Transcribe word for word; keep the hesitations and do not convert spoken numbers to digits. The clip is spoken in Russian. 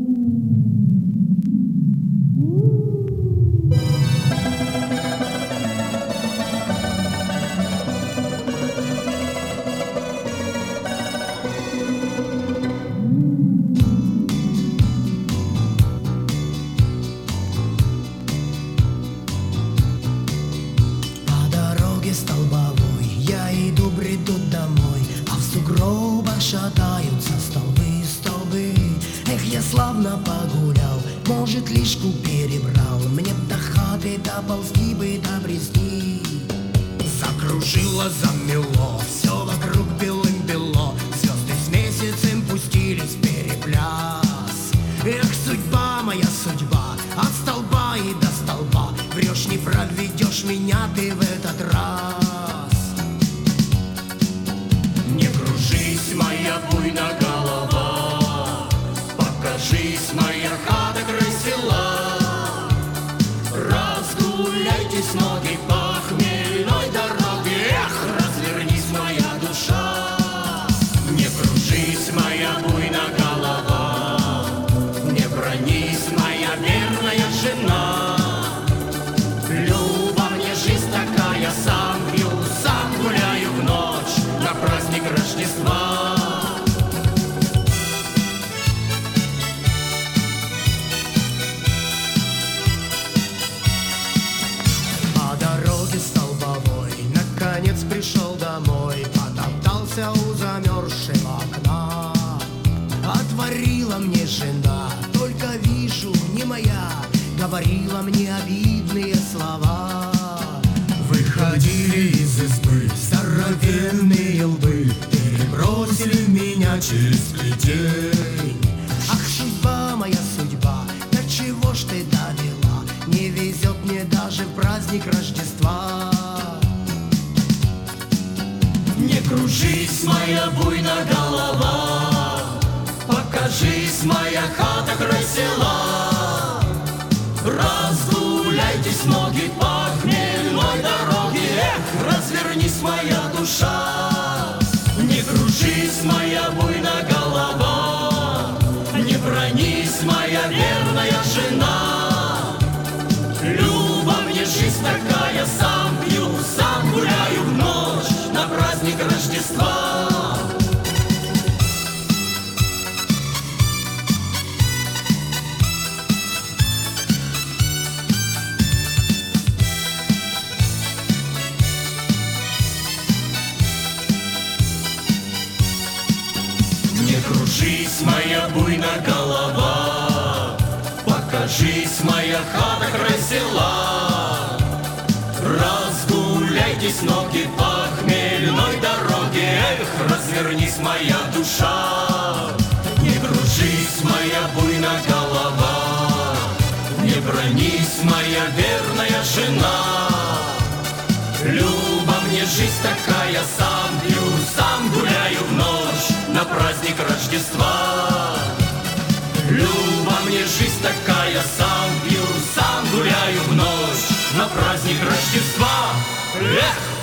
Столбовой я иду, бреду домой, а в сугробах шатаются столбы, столбы. Эх, я славно погулял, может, лишку перебрал, мне до хаты доползти бы, добрести. Закружило, замело, все вокруг белым-бело, звезды с месяцем пустились в перепляс. Эх, судьба моя, судьба, от столба и до столба, врешь, не проведешь меня ты в этот раз. Не кружись, моя буйна голова, покажись, моя хата край села. Разгуляйтесь ноги по хмельной дороге, эх, развернись, моя душа. Не кружись, моя буйна голова, не бронись, моя верная жена. Сам пью, сам гуляю в ночь на праздник Рождества. По дороге столбовой наконец пришел домой, потоптался у замерзшего окна. Отворила мне жена, только вижу, не моя, говорила мне обидные слова. Выходили из избы здоровенные лбы, перебросили меня через плетень. Ах, судьба моя, судьба, до чего ж ты довела, не везет мне даже в праздник Рождества. Не кружись, моя буйна голова, покажись, моя хата край села. Разгуляйтесь ноги по хмельной дороге, эх, развернись, моя душа. Не кружись, моя буйна голова, не бронись, моя верная жена. Люба мне жизнь такая, сам пью, сам гуляю в ночь на праздник Рождества. Не кружись, моя буйна голова, покажись, моя хата край села. Разгуляйтесь ноги по хмельной дороге, эх, развернись, моя душа. Не кружись, моя буйна голова, не бронись, моя верная жена. Люба мне жизнь такая, сам пью, сам гуляю в ночь на праздник Рождества. Люба мне жизнь такая, сам пью, сам гуляю в ночь на праздник Рождества. Эх!